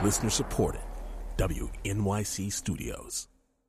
Listener supported. WNYC Studios.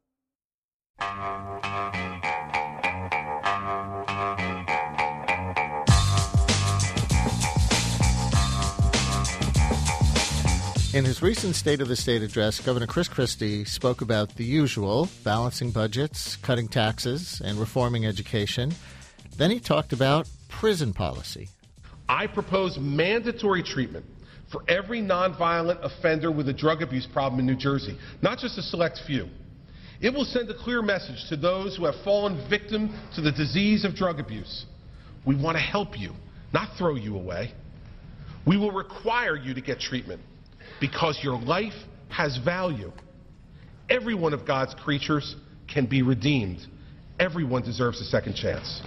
In his recent State of the State address, Governor Chris Christie spoke about the usual, balancing budgets, cutting taxes, and reforming education. Then he talked about prison policy. I propose mandatory treatment for every nonviolent offender with a drug abuse problem in New Jersey, not just a select few. It will send a clear message to those who have fallen victim to the disease of drug abuse. We want to help you, not throw you away. We will require you to get treatment because your life has value. Every one of God's creatures can be redeemed. Everyone deserves a second chance.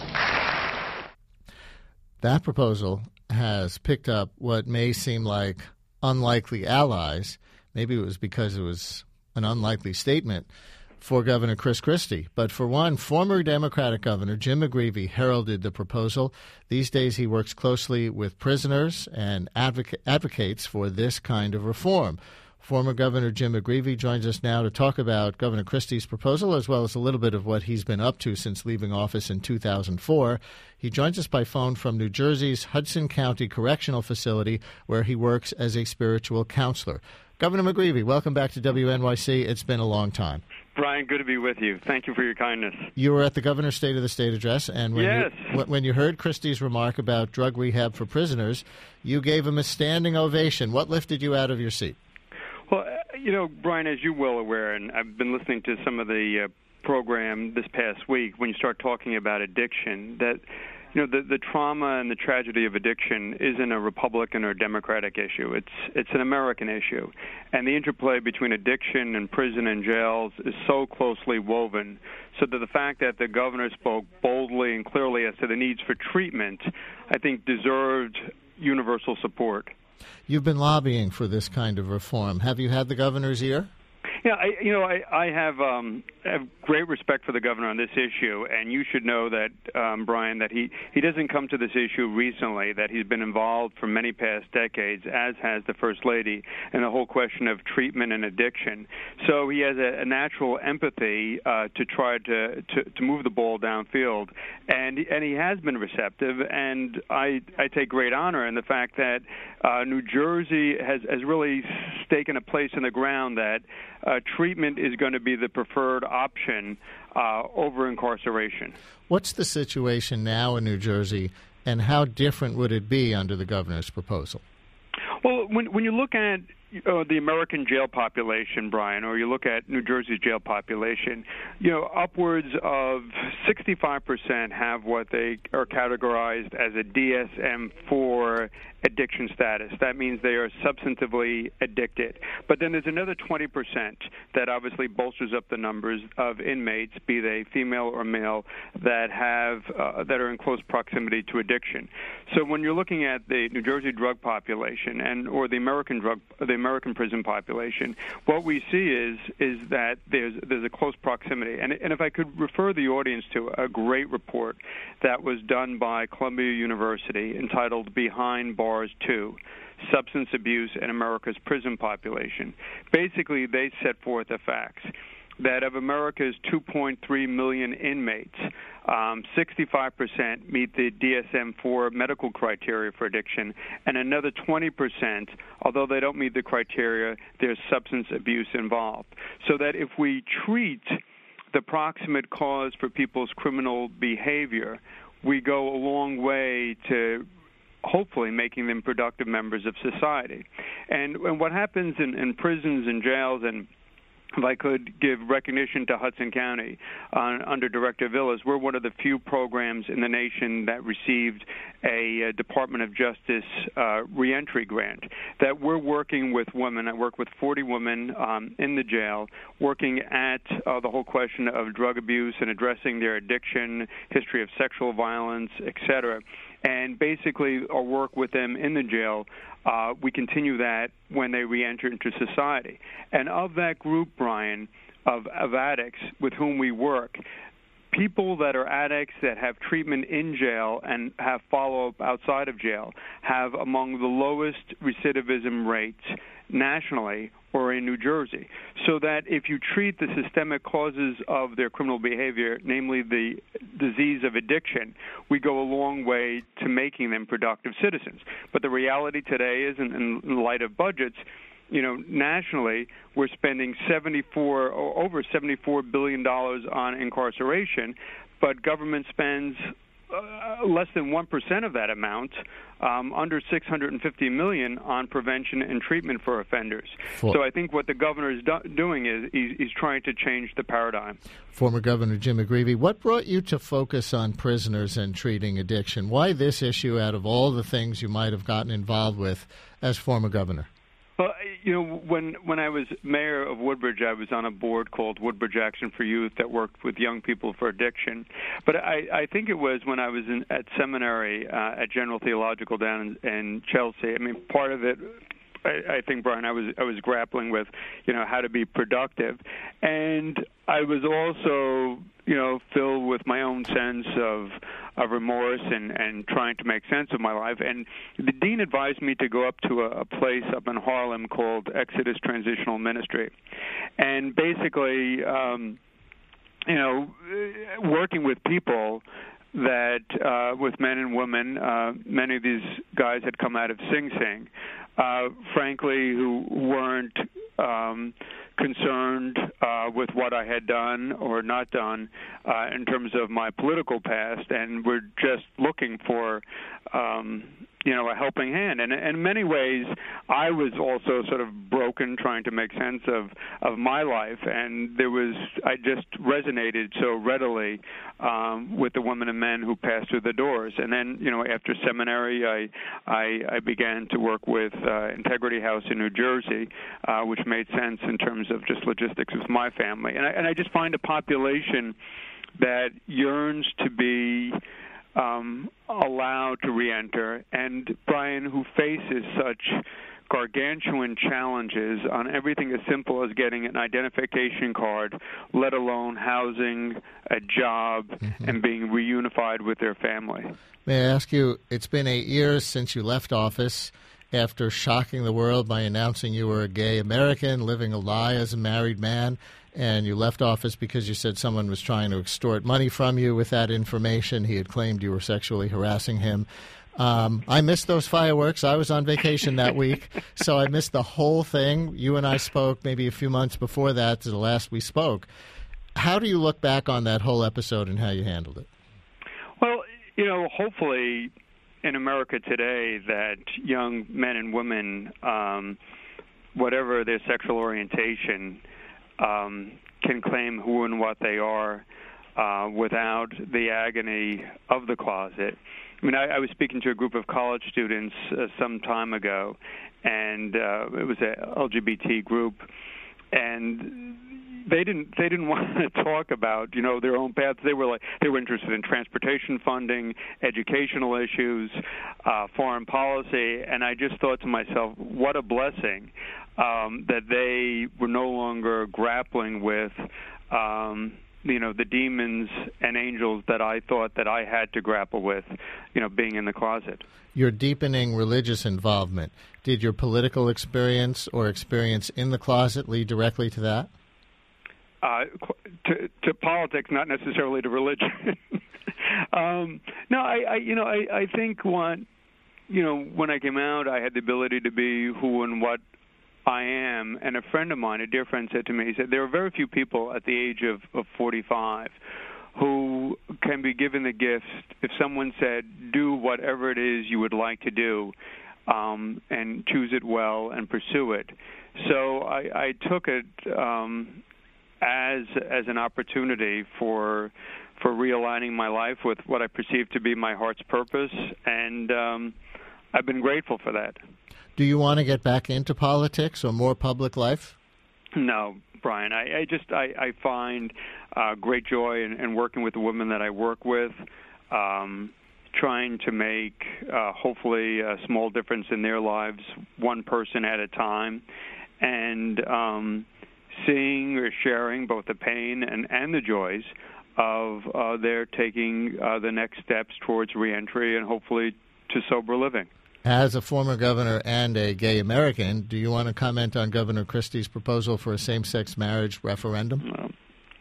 That proposal has picked up what may seem like unlikely allies. Maybe it was because it was an unlikely statement for Governor Chris Christie. But for one, former Democratic Governor Jim McGreevey heralded the proposal. These days he works closely with prisoners and advocates for this kind of reform. Former Governor Jim McGreevey joins us now to talk about Governor Christie's proposal, as well as a little bit of what he's been up to since leaving office in 2004. He joins us by phone from New Jersey's Hudson County Correctional Facility, where he works as a spiritual counselor. Governor McGreevey, welcome back to WNYC. It's been a long time. Brian, good to be with you. Thank you for your kindness. You were at the Governor's State of the State address, and when you heard Christie's remark about drug rehab for prisoners, you gave him a standing ovation. What lifted you out of your seat? Well, Brian, as you're well aware, and I've been listening to some of the program this past week, when you start talking about addiction, that the trauma and the tragedy of addiction isn't a Republican or Democratic issue. It's an American issue. And the interplay between addiction and prison and jails is so closely woven, so that the fact that the governor spoke boldly and clearly as to the needs for treatment, I think deserved universal support. You've been lobbying for this kind of reform. Have you had the governor's ear? Yeah, I have great respect for the governor on this issue, and you should know that, Brian, that he doesn't come to this issue recently, that he's been involved for many past decades, as has the First Lady, in the whole question of treatment and addiction. So he has a natural empathy to try to move the ball downfield, and he has been receptive, and I take great honor in the fact that New Jersey has really taken a place in the ground that treatment is going to be the preferred option over incarceration. What's the situation now in New Jersey, and how different would it be under the governor's proposal? Well, when you look at the American jail population, Brian, or you look at New Jersey's jail population, upwards of 65% have what they are categorized as a DSM-4 addiction status. That means they are substantively addicted. But then there's another 20% that obviously bolsters up the numbers of inmates, be they female or male, that that are in close proximity to addiction. So when you're looking at the New Jersey drug population or the American prison population, what we see is that there's a close proximity. And if I could refer the audience to a great report that was done by Columbia University entitled Behind Bars 2, Substance Abuse in America's Prison Population. Basically, they set forth the facts that of America's 2.3 million inmates, 65% meet the DSM-4 medical criteria for addiction, and another 20%, although they don't meet the criteria, there's substance abuse involved. So that if we treat the proximate cause for people's criminal behavior, we go a long way to hopefully making them productive members of society. And what happens in prisons and jails, and if I could give recognition to Hudson County under Director Villas, we're one of the few programs in the nation that received a Department of Justice reentry grant, that we're working with women. I work with 40 women in the jail, working at the whole question of drug abuse and addressing their addiction, history of sexual violence, et cetera. And basically our work with them in the jail, we continue that when they reenter into society. And of that group, Brian, of addicts with whom we work, people that are addicts that have treatment in jail and have follow-up outside of jail have among the lowest recidivism rates nationally or in New Jersey, so that if you treat the systemic causes of their criminal behavior, namely the disease of addiction, we go a long way to making them productive citizens. But the reality today is, in light of budgets, nationally, we're spending over $74 billion on incarceration, but government spends less than 1% of that amount, under $650 million on prevention and treatment for offenders. So I think what the governor is doing is he's trying to change the paradigm. Former Governor Jim McGreevey, what brought you to focus on prisoners and treating addiction? Why this issue out of all the things you might have gotten involved with as former governor? Well, when I was mayor of Woodbridge, I was on a board called Woodbridge Action for Youth that worked with young people for addiction. But I think it was when I was at seminary at General Theological down in Chelsea. I mean, part of it, I think, Brian, I was grappling with, how to be productive, and I was also, filled with my own sense of remorse and trying to make sense of my life. And the dean advised me to go up to a place up in Harlem called Exodus Transitional Ministry, and basically, working with people that with men and women, many of these guys had come out of Sing Sing, frankly, who weren't concerned with what I had done or not done in terms of my political past, and were just looking for a helping hand. And in many ways, I was also sort of broken, trying to make sense of my life, and I just resonated so readily with the women and men who passed through the doors. And then, after seminary, I began to work with Integrity House in New Jersey, which made sense in terms of just logistics with my family. And I just find a population that yearns to be allowed to reenter, and Brian, who faces such gargantuan challenges on everything as simple as getting an identification card, let alone housing, a job, and being reunified with their family. May I ask you, it's been 8 years since you left office after shocking the world by announcing you were a gay American, living a lie as a married man, and you left office because you said someone was trying to extort money from you with that information. He had claimed you were sexually harassing him. I missed those fireworks. I was on vacation that week, so I missed the whole thing. You and I spoke maybe a few months before that, to the last we spoke. How do you look back on that whole episode and how you handled it? Well, hopefully in America today that young men and women, whatever their sexual orientation, can claim who and what they are without the agony of the closet. I mean, I was speaking to a group of college students some time ago, and it was an LGBT group, and they didn't want to talk about their own paths. They were interested in transportation funding, educational issues, foreign policy, and I just thought to myself, what a blessing that they were no longer grappling with the demons and angels that I thought that I had to grapple with, being in the closet. Your deepening religious involvement, did your political experience or experience in the closet lead directly to that? To politics, not necessarily to religion. No, I think when I came out, I had the ability to be who and what I am. And a friend of mine, a dear friend, said to me, he said, there are very few people at the age of 45 who can be given the gift if someone said, do whatever it is you would like to do, and choose it well and pursue it. So I took it as an opportunity for realigning my life with what I perceive to be my heart's purpose, and I've been grateful for that. Do you want to get back into politics or more public life? No, Brian. I find great joy in working with the women that I work with, trying to make hopefully a small difference in their lives, one person at a time, and seeing or sharing both the pain and the joys of their taking the next steps towards reentry and hopefully to sober living. As a former governor and a gay American, do you want to comment on Governor Christie's proposal for a same-sex marriage referendum?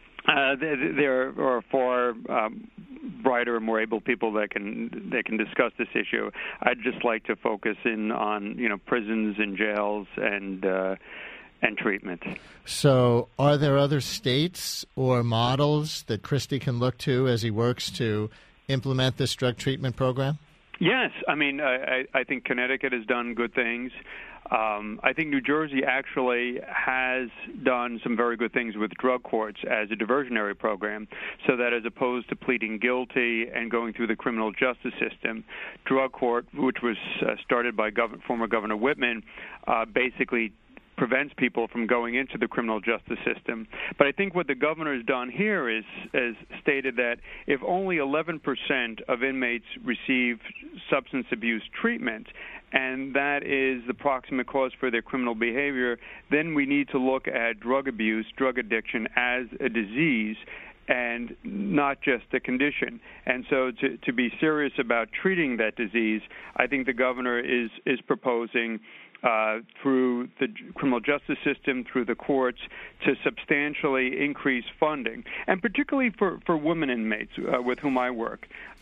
There are far brighter and more able people that can discuss this issue. I'd just like to focus in on prisons and jails and treatment. So, are there other states or models that Christie can look to as he works to implement this drug treatment program? Yes, I mean I think Connecticut has done good things. I think New Jersey actually has done some very good things with drug courts as a diversionary program, so that as opposed to pleading guilty and going through the criminal justice system, drug court, which was started by former Governor Whitman, basically prevents people from going into the criminal justice system. But I think what the governor has done here is stated that if only 11% of inmates receive substance abuse treatment, and that is the proximate cause for their criminal behavior, then we need to look at drug abuse, drug addiction as a disease and not just a condition. And so to be serious about treating that disease, I think the governor is proposing through the criminal justice system, through the courts, to substantially increase funding, and particularly for women inmates with whom I work.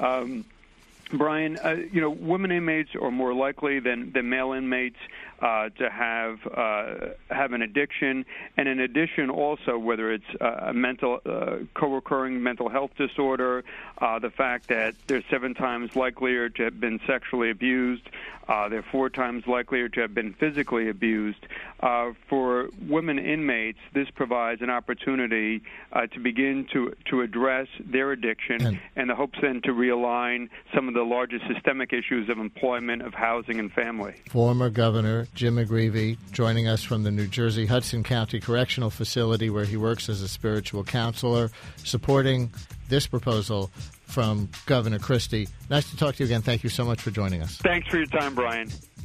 Brian, women inmates are more likely than male inmates to have an addiction, and in addition, also whether it's a mental co-occurring mental health disorder, the fact that they're 7 times likelier to have been sexually abused, they're 4 times likelier to have been physically abused. For women inmates, this provides an opportunity to begin to address their addiction, and the hopes then to realign some of the largest systemic issues of employment, of housing, and family. Former Governor Jim McGreevey joining us from the New Jersey Hudson County Correctional Facility, where he works as a spiritual counselor, supporting this proposal from Governor Christie. Nice to talk to you again. Thank you so much for joining us. Thanks for your time, Brian.